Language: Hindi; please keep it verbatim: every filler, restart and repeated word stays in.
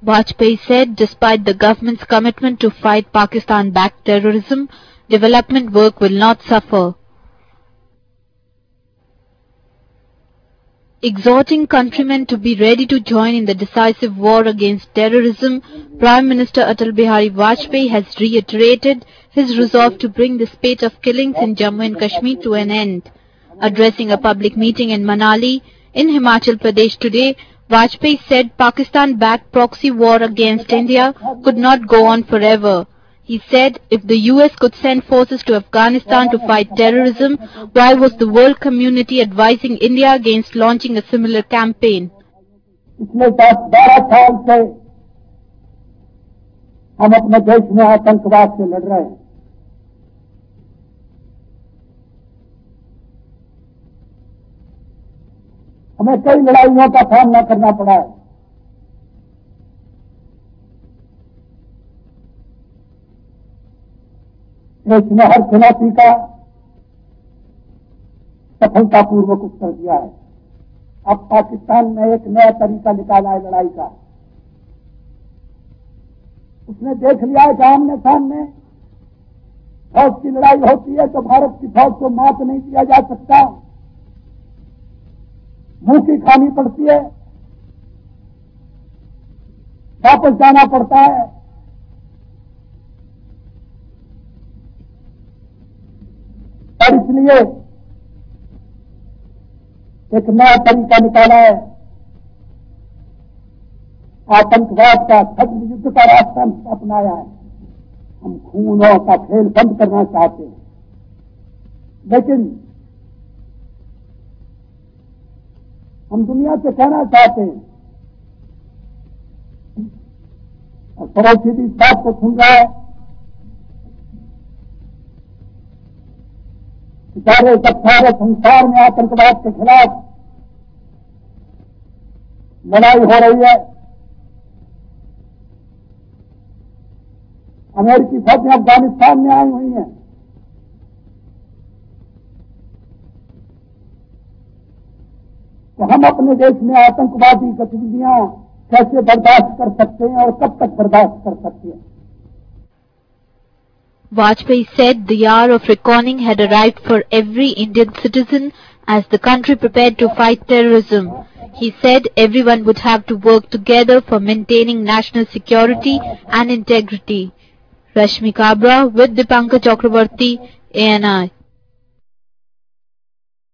Vajpayee said despite the government's commitment to fight Pakistan-backed terrorism, development work will not suffer. Exhorting countrymen to be ready to join in the decisive war against terrorism, Prime Minister Atal Bihari Vajpayee has reiterated his resolve to bring the spate of killings in Jammu and Kashmir to an end. Addressing a public meeting in Manali, in Himachal Pradesh today, Vajpayee said Pakistan-backed proxy war against India could not go on forever. He said if the U S could send forces to Afghanistan to fight terrorism, why was the world community advising India against launching a similar campaign? पिछले दस बारह साल से हम अपने देश में आतंकवाद से लड़ रहे हैं। हमें कई लड़ाइयों का सामना करना पड़ा है। इसने हर चुनौती का सफलतापूर्वक उत्तर दिया है। अब पाकिस्तान ने एक नया तरीका निकाला है लड़ाई का। उसने देख लिया है कि आमने सामने फौज की लड़ाई होती है तो भारत की फौज को मात नहीं दिया जा सकता, मुंह की खानी पड़ती है, वापस जाना पड़ता है। और इसलिए एक नया तरीका निकाला है, आतंकवाद का सख्त युद्ध का रास्ता अपनाया है। हम खूनों का खेल बंद करना चाहते हैं, लेकिन हम दुनिया से कहना चाहते हैं और पड़ोसी भी इस बात को सुन रहा है कि सारे सब सारे संसार में आतंकवाद के खिलाफ लड़ाई हो रही है। अमेरिकी फौजें अफगानिस्तान में आई हुई हैं। तो हम अपने देश में आतंकवादी गतिविधियां कैसे बर्दाश्त कर सकते हैं और कब तक बर्दाश्त कर सकते हैं? Vajpayee said the hour of reckoning had arrived for every Indian citizen as the country prepared to fight terrorism. He said everyone would have to work together for maintaining national security and integrity. Rashmi Kabra with Dipankar Chakrabarti, A N I.